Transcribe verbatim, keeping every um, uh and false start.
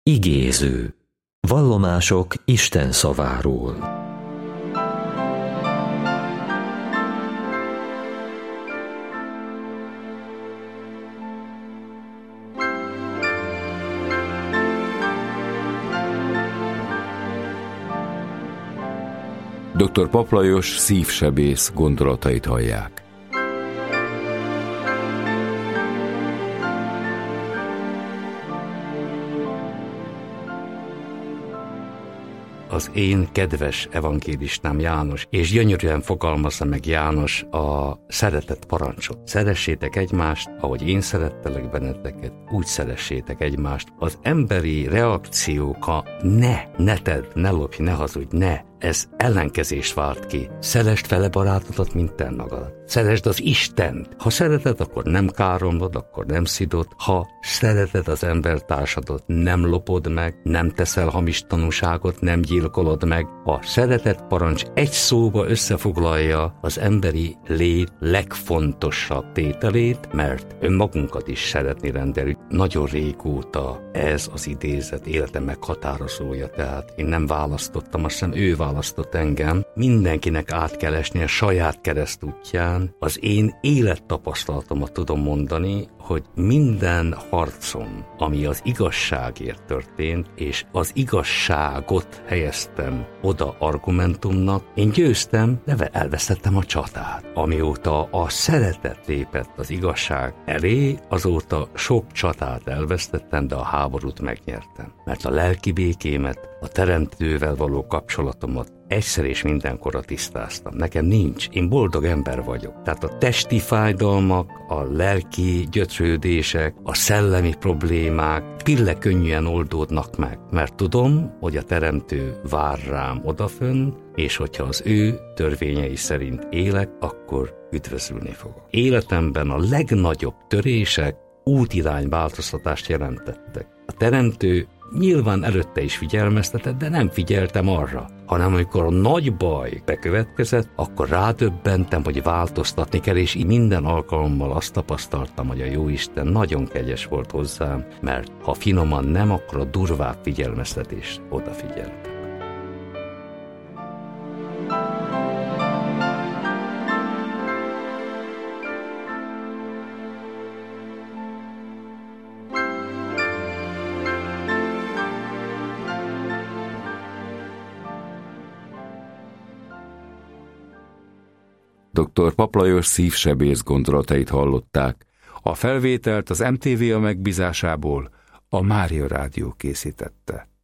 Igéző. Vallomások Isten szaváról. doktor Papp Lajos szívsebész gondolatait hallják. Az én kedves evangélistám János, és gyönyörűen fogalmazza meg János a szeretet parancsot. Szeressétek egymást, ahogy én szerettelek benneteket, úgy szeressétek egymást. Az emberi reakciók a ne, ne tedd, ne lopj, ne hazudj, ne. Ez ellenkezést vált ki. Szeresd fele barátodat, mint te magadat. Szeresd az Istent. Ha szereted, akkor nem káromlod, akkor nem szidod. Ha szereted az embertársadat, nem lopod meg, nem teszel hamis tanúságot, nem gyilkolod meg. A szeretet parancs egy szóba összefoglalja az emberi lét legfontosabb tételét, mert önmagunkat is szeretni rendelünk. Nagyon régóta ez az idézet életem meghatározója, tehát én nem választottam, azt hiszem ő választott engem. Mindenkinek át kell esni a saját keresztútján. Az én élettapasztalatomat tudom mondani, hogy minden harcom, ami az igazságért történt, és az igazságot helyeztem oda argumentumnak, én győztem, de elvesztettem a csatát. Amióta a szeretet lépett az igazság elé, azóta sok csatát elvesztettem, de a háborút megnyertem. Mert a lelki békémet, a teremtővel való kapcsolatomat egyszer és mindenkorra tisztáztam. Nekem nincs, én boldog ember vagyok. Tehát a testi fájdalmak, a lelki gyötrődések, a szellemi problémák pillekönnyűen oldódnak meg. Mert tudom, hogy a teremtő vár rám odafönn, és hogyha az ő törvényei szerint élek, akkor üdvözülni fogok. Életemben a legnagyobb törések útirányváltoztatást jelentettek. A teremtő nyilván előtte is figyelmeztetett, de nem figyeltem arra, hanem amikor a nagy baj bekövetkezett, akkor rádöbbentem, hogy változtatni kell, és így minden alkalommal azt tapasztaltam, hogy a Jóisten nagyon kegyes volt hozzám, mert ha finoman nem, akkor a durvább figyelmeztetésre odafigyeltem. doktor Papp Lajos szívsebész gondolatait hallották. A felvételt az em té vé a megbízásából a Mária Rádió készítette.